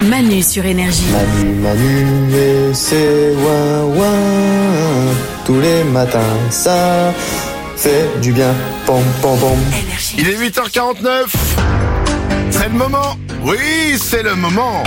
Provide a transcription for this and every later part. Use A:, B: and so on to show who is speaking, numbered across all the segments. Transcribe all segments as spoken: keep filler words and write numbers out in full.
A: Manu sur Énergie.
B: Manu, Manu et c'est ouin ouin. Tous les matins, ça fait du bien. Pom, pom, pom.
C: Il est huit heures quarante-neuf. C'est le moment. Oui, c'est le moment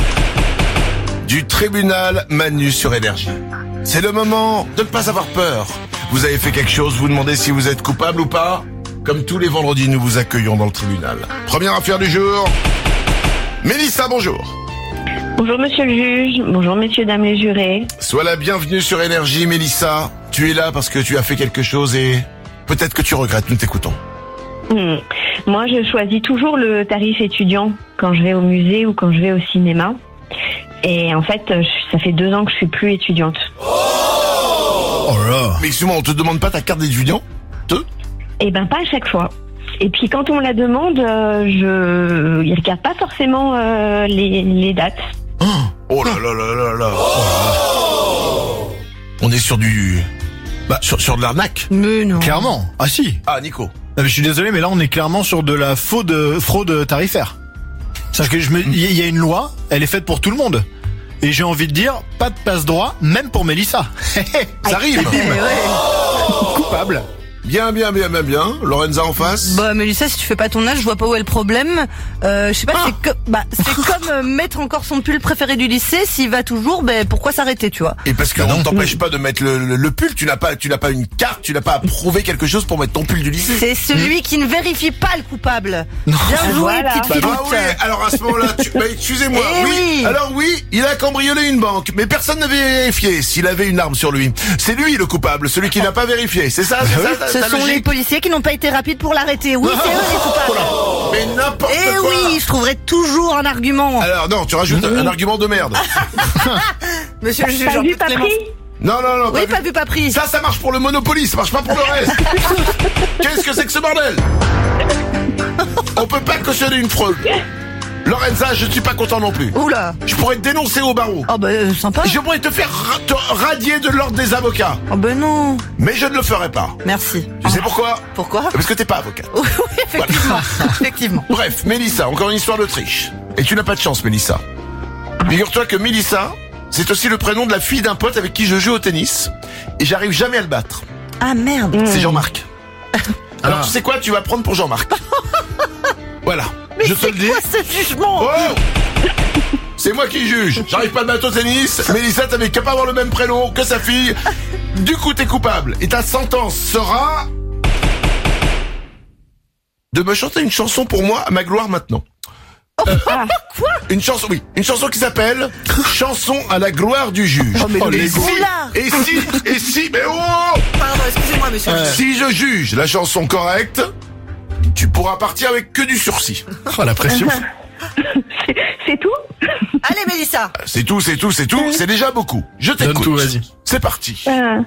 C: du tribunal Manu sur Énergie. C'est le moment de ne pas avoir peur. Vous avez fait quelque chose, vous demandez si vous êtes coupable ou pas. Comme tous les vendredis, nous vous accueillons dans le tribunal. Première affaire du jour. Mélissa, bonjour.
D: Bonjour monsieur le juge, bonjour messieurs, dames les jurés.
C: Sois la bienvenue sur Énergie, Mélissa. Tu es là parce que tu as fait quelque chose et peut-être que tu regrettes, nous t'écoutons.
D: Hmm. Moi je choisis toujours le tarif étudiant quand je vais au musée ou quand je vais au cinéma. Et en fait, ça fait deux ans que je suis plus étudiante.
C: Oh là. Mais excuse-moi, on te demande pas ta carte d'étudiant ? Te ?
D: Eh ben pas à chaque fois. Et puis quand on me la demande, euh, je, ils regardent pas forcément euh, les, les dates.
C: Oh là là là là là. Oh. On est sur du, bah sur sur de l'arnaque.
E: Mais non.
F: Clairement. Ah si.
C: Ah Nico.
F: Non, mais je suis désolé, mais là on est clairement sur de la fraude, fraude tarifaire. Parce que je me, il y a une loi, elle est faite pour tout le monde. Et j'ai envie de dire, pas de passe droit, même pour Mélissa.
C: Ça rime.
F: Coupable.
C: Bien, bien, bien, bien, bien. Lorenza en face.
E: Bah Mélissa, si tu fais pas ton âge, je vois pas où est le problème. Euh, je sais pas,
C: Ah.
E: c'est, que, bah, c'est comme euh, mettre encore son pull préféré du lycée. S'il va toujours, ben pourquoi s'arrêter, tu vois?
C: Et parce
F: Bah
C: qu'on
F: non.
C: ne t'empêche pas de mettre le, le, le pull, tu n'as pas, tu n'as pas une carte, tu n'as pas à prouver quelque chose pour mettre ton pull du lycée.
E: C'est celui qui ne vérifie pas le coupable. Bien joué,
D: Voilà.
E: petite
C: Bah,
E: filoute.
C: bah oui, alors à ce moment-là, tu, bah, excusez-moi,
E: Eh
C: oui.
E: oui.
C: Alors oui, il a cambriolé une banque, mais personne n'avait vérifié s'il avait une arme sur lui. C'est lui le coupable, celui qui n'a pas vérifié. C'est ça, c'est ça, ta-
E: Ce
C: ta
E: sont
C: logique
E: les policiers qui n'ont pas été rapides pour l'arrêter. Oui, c'est eux les coupables.
C: Mais n'importe
E: Eh
C: quoi.
E: oui, je trouverai toujours un argument.
C: Alors non, tu rajoutes un argument de merde.
E: Monsieur le juge,
D: Pas
E: en
D: vu,
E: toute
D: pas
E: clémence.
D: pris.
C: Non, non, non.
E: Oui,
C: pas
E: pas vu, pas pris.
C: Ça, ça marche pour le Monopoly, ça marche pas pour le reste. Qu'est-ce que c'est que ce bordel? On peut pas cautionner une fraude. Lorenza, je ne suis pas content non plus.
E: Oula.
C: Je pourrais te dénoncer au barreau.
E: Oh bah euh, sympa.
C: Je pourrais te faire ra- te radier de l'ordre des avocats.
E: Oh bah non.
C: Mais je ne le ferai pas.
E: Merci.
C: Tu sais pourquoi?
E: Pourquoi?
C: Parce que t'es pas avocat.
E: Oui, oui, effectivement. Effectivement.
C: Bref, Mélissa, encore une histoire de triche. Et tu n'as pas de chance, Mélissa. Figure-toi que Mélissa, c'est aussi le prénom de la fille d'un pote avec qui je joue au tennis. Et j'arrive jamais à le battre.
E: Ah merde.
C: C'est Jean-Marc. Alors
F: Ah.
C: tu sais quoi? Tu vas prendre pour Jean-Marc. Voilà.
E: Mais
C: je te
E: c'est
C: le dis.
E: quoi ce jugement?
C: Oh! C'est moi qui juge. J'arrive pas à le battre au tennis. Mélissa, t'avais qu'à pas avoir le même prénom que sa fille. Du coup, t'es coupable. Et ta sentence sera de me chanter une chanson pour moi à ma gloire maintenant. Euh,
E: Quoi?
C: Une chanson, oui. Une chanson qui s'appelle Chanson à la gloire du juge.
E: Oh, mais le
C: et,
E: gros.
C: si,
E: Oula.
C: et si, et si, mais oh!
E: Pardon, excusez-moi, monsieur. le juge.
C: Si je juge la chanson correcte, tu pourras partir avec que du sursis.
F: Oh la pression.
D: C'est, c'est tout.
E: Allez, Mélissa.
C: C'est tout, c'est tout, c'est tout. C'est déjà beaucoup. Je t'écoute.
F: Donne tout, vas-y.
C: C'est parti.
D: Euh,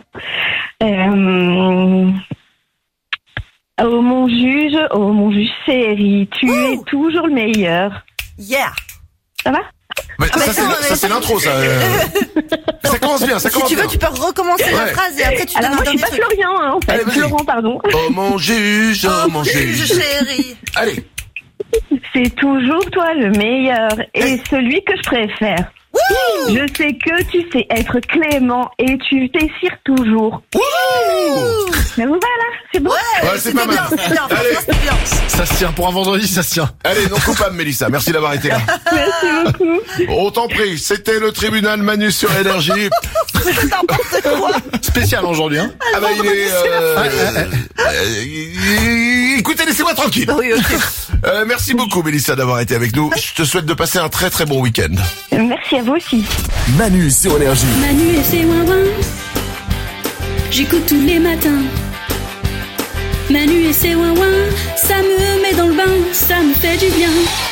D: euh, oh mon juge, oh mon juge série, tu
E: Ouh.
D: es toujours le meilleur.
E: Yeah.
D: Ça va?
C: Mais
E: Ah,
C: ça,
E: mais
C: c'est,
E: attends,
C: ça,
E: mais-
C: c'est l'intro, ça. euh. Ça commence bien, ça
E: Si
C: commence
E: tu veux,
C: bien.
E: tu peux recommencer la
C: Ouais.
E: phrase et après tu
D: Alors
E: donnes
D: moi
E: un
D: je suis
E: dernier
D: pas
E: truc.
D: Florian, hein, en fait.
C: Allez, vas-y.
D: Florent, pardon.
C: Oh mon juge, oh mon
E: juge
C: juge.
E: chéri.
C: Allez.
D: C'est toujours toi le meilleur et celui que je préfère. Je sais que tu sais être clément et tu t'essires toujours. Mais voilà, c'est bon.
E: Ouais,
C: Ouais, c'est
E: c'était
C: pas mal.
E: bien, c'était bien,
C: Allez.
E: franchement, c'était bien.
F: Ça se tient pour un vendredi, ça se tient.
C: Allez, non coupable, Mélissa. Merci d'avoir été là.
D: Merci beaucoup.
C: On t'en prie. C'était le tribunal Manu sur Énergie.
E: C'est n'importe quoi.
F: Spécial aujourd'hui, hein.
C: Ah bah il est... euh, euh, Écoutez, laissez-moi tranquille.
E: Oui, ok.
C: Euh, merci beaucoup, Mélissa, d'avoir été avec nous. Je te souhaite de passer un très très bon week-end.
D: Merci à vous aussi.
B: Manu sur Énergie.
A: Manu et ses ouin-ouin. J'écoute tous les matins. Manu et ses ouin-ouin. Ça me met dans le bain, ça me fait du bien.